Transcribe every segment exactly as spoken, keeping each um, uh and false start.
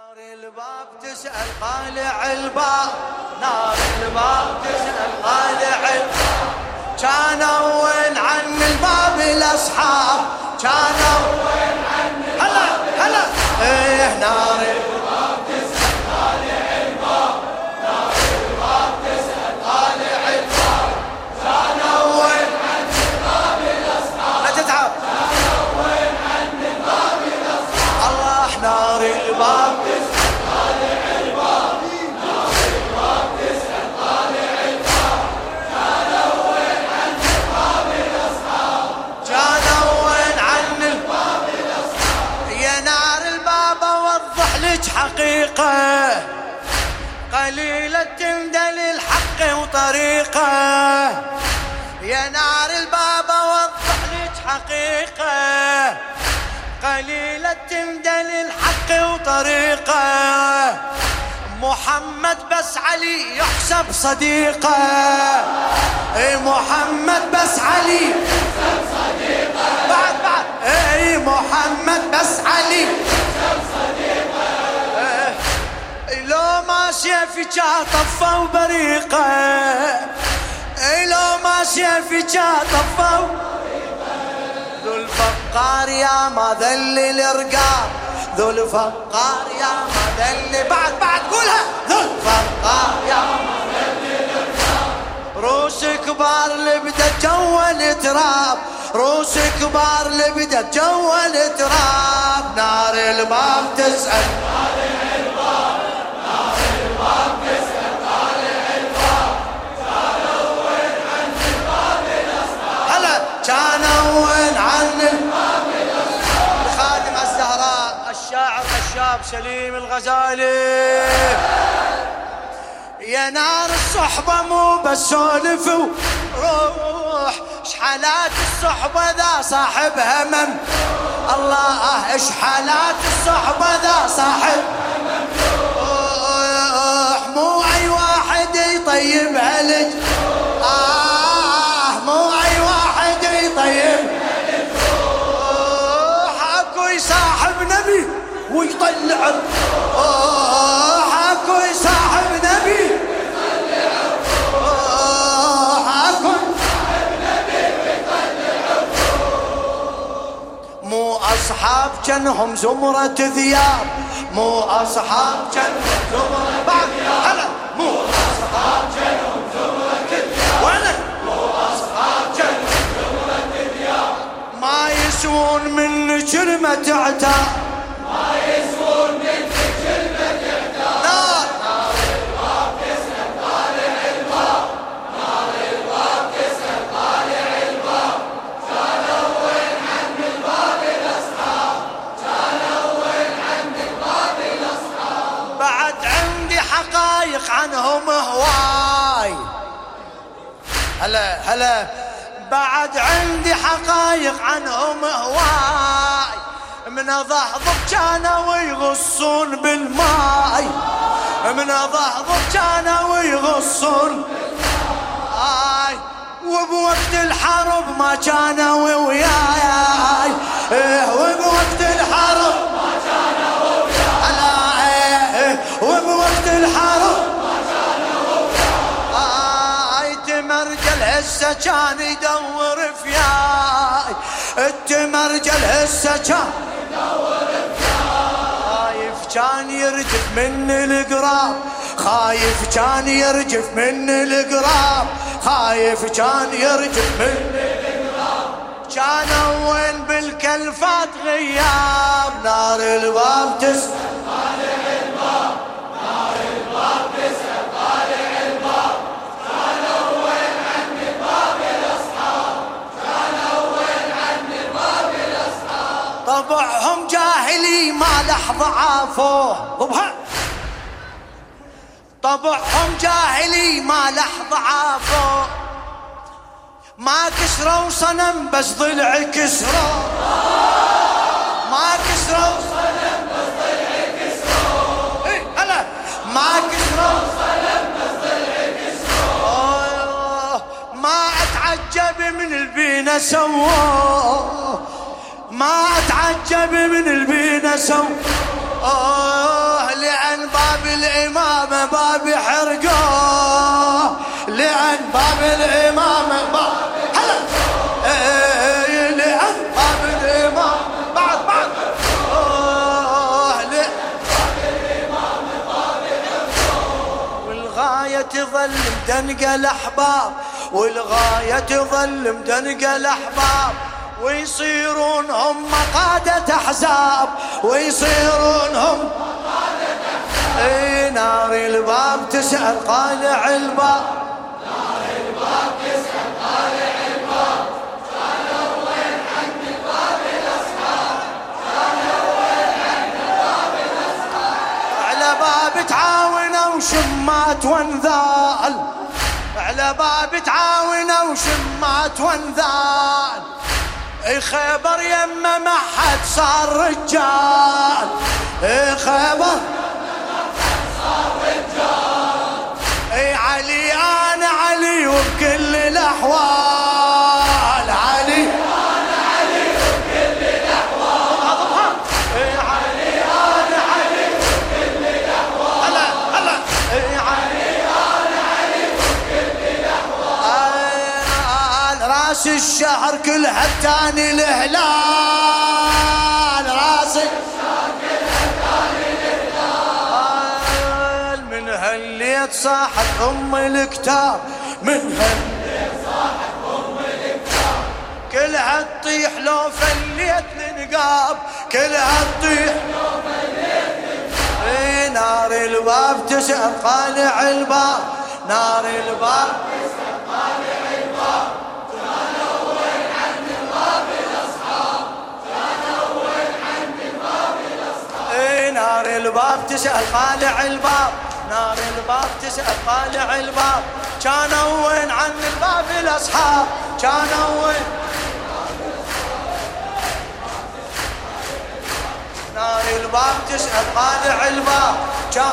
نار الباب تسأل طالع الباب، نار الباب تسأل طالع الباب، كانوا وين عن الباب الأصحاب، كانوا وين عن الباب هلا هلا ايه نار الباب تسأل طالع الباب، نار الباب تسأل طالع الباب، كانوا وين عن الباب الأصحاب، لا تتعب، كانوا وين عن الباب الأصحاب، الله نار الباب تسأل طالع الباب، نار الباب تسأل طالع الباب، كانوا وين عن الباب الأصحاب، كانوا وين عن الباب الأصحاب، يا نار الباب أوضح لك حقيقة قليلة تمدل الحق وطريقة، يا نار الباب أوضح لك حقيقة قليلة تمدل الحق وطريقة، محمد بس علي يحسب صديقه، اي محمد بس علي يحسب صديقه، بعد بعد اي محمد بس علي يحسب صديقه، اي لو ما سيفك طفوا بريقه، اي لو ما سيفك طفوا ذو الفقار يا ما ذل الارقام، ذو الفقار يا ما ذل بعد بعد قولها، ذو الفقار يا ما ذل الارقام، روس كبار اللي بدت جول تراب، روس كبار اللي بدت جول تراب، نار الباب تسأل طالع الباب، نار الباب تسأل طالع الباب، كانوا وين عن الباب الأصحاب، هلا كانوا وين عن الباب الأصحاب، خادم الزهراء الشاعر الشاب سليم الغزالي، يا نار الصحبة مو بس سولف وروح، شحالات الصحبة ذا صاحب همم، الله شحالات الصحبة ذا صاحب روح، مو أي واحد يطيب هلج، آه مو أي واحد يطيب هلج روح، أكو يصاحب نبي ويطلع روح، أكو يصاحب نبي ويطلع روح، أكو يصاحب نبي ويطلع مو أصحاب جنهم زمرة ذياب، مو أصحاب جنهم زمرة بعد هلا مو أصحاب جنهم زمرة ذياب، وين مو أصحاب جنهم زمرة ذياب، ما يسوون من كلمة عتاب، ما يسوون من كلمة عتاب، نار نار الباب تسأل طالع الباب، نار الباب تسأل طالع الباب، كانوا وين عن الباب الأصحاب، كانوا وين عن الباب الأصحاب، بعد عندي حقايق عنهم هواي، هلا هلا بعد عندي حقايق عنهم هواي، من ضحضب كانوا يغصون بالماي، من ضحضب كانوا يغصون بالماي، وبوقت الحرب ما كانوا وياي، وبوقت الحرب ما كانوا وياي، وبوقت الحرب ما كانوا وياي، تمرجل هسه كان يدور فياي، التمرجل هسه كان خايف كان يرجف من القراب، خايف كان يرجف من القراب، خايف كان يرجف من القراب، كانوا وين بالكلفات غياب، نار الباب تسأل طالع الباب، نار الباب تسأل طالع الباب، كانوا وين عن الباب الأصحاب، كانوا وين عن الباب الأصحاب، طبعهم جاهلي ما لحظة عافوه، ضبها طبعهم جاهلي ما لحظة عافوه، ما كسروا صنم بس ضلع كسروا، ما كسروا صنم بس ضلع كسروا، ايه هلا ما كسروا صنم بس ضلع كسروا، ما اتعجب من البينا سووه، ما اتعجب من البينا سووه، تظل مدنقة الأحباب، والغاية تظل مدنقة الأحباب، ويصيرون هم قادة أحزاب، ويصيرون هم قادة أحزاب. اي نار الباب تسأل قالع الباب، نار الباب تسأل قالع الباب، كانوا وين عند الباب الأصحاب، كانوا وين عند الباب الأصحاب. على باب تعاونوا وشمات وانذال، على باب تعاونوا وشمات وانذال، اي خيبر يما ما حد صار رجال، اي خيبر صار رجال. اي علي انا علي وبكل الاحوال، علي انا علي وبكل الاحوال، اي علي انا علي وبكل الاحوال، هلا هلا اي علي انا علي وبكل الاحوال. راس الشهر كلها الثاني الهلال، راس الشهر كلها الثاني الهلال. من هالليت صاحت ام الكتاب، من هالليت صاحت ام الكتاب، كلها تطيح لو فليت النقاب، كلها تطيح لو فليت النقاب. اي نار الباب تسأل قالع الباب، نار الباب تسأل قالع الباب، كانوا وين عند الباب الأصحاب، كانوا وين عند الباب الأصحاب. اي نار الباب تسأل قالع الباب، نار الباب تسأل قالع الباب، كانوا وين عن الباب الأصحاب، كانوا وين. نار الباب تسأل قالع الباب، كان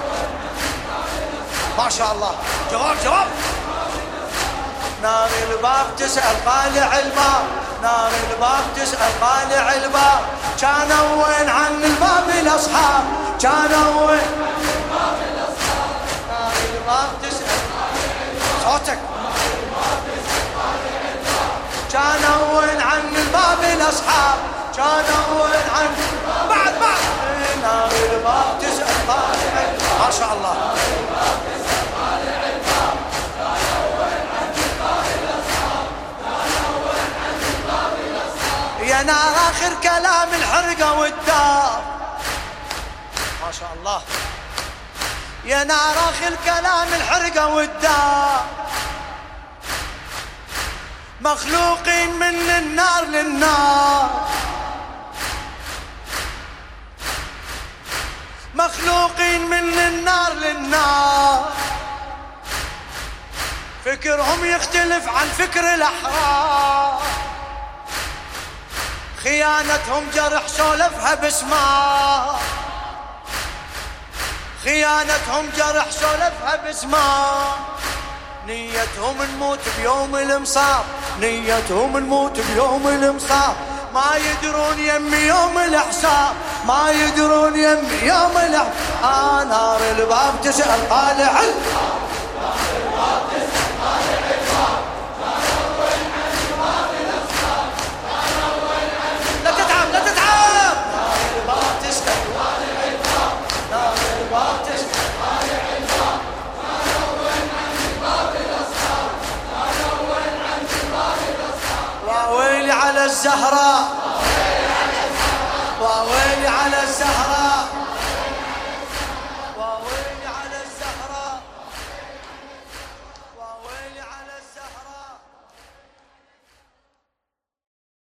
ما شاء الله جواب جواب. نار الباب تسأل قالع الباب، نار الباب تسأل قالع الباب، كانوا وين عن الباب الأصحاب، كانوا وين عن الباب الأصحاب. نار الباب تسأل قالع الباب، صوتك. نار الباب تسأل قالع الباب، كانوا وين عن الباب الأصحاب، كانوا وين عن بعد بعد. نار الباب تسأل قالع الباب، ما شاء الله. نار الباب تسأل قالع الباب، كانوا وين عن الباب الأصحاب، كانوا وين عن الباب الأصحاب. يا نار آخر كلام الحرقة والدار، ما شاء الله. يا نار آخر كلام الحرقة والدار، مخلوقين من النار للنار، مخلوقين من النار للنار. فكرهم يختلف عن فكر الأحرار، خيانتهم جرح سولفها بسمار، خيانتهم جرح سولفها بسمار. نيتهم نموت بيوم المصاب، نيتهم نموت بيوم المصاب، ما يدرون يمي يوم الحساب، ما يدرون يمي يوم الحساب. آه نار الباب تسأل قالع الباب، نار الباب تسأل قالع الباب، كانوا وين عن الباب الأصحاب، كانوا وين عن. لا تتعب لا تتعب. نار الباب تسأل قالع الباب، نار الباب تسأل قالع الباب، كانوا وين عن الباب الأصحاب، كانوا وين عن الباب الأصحاب. وويلي على الزهراء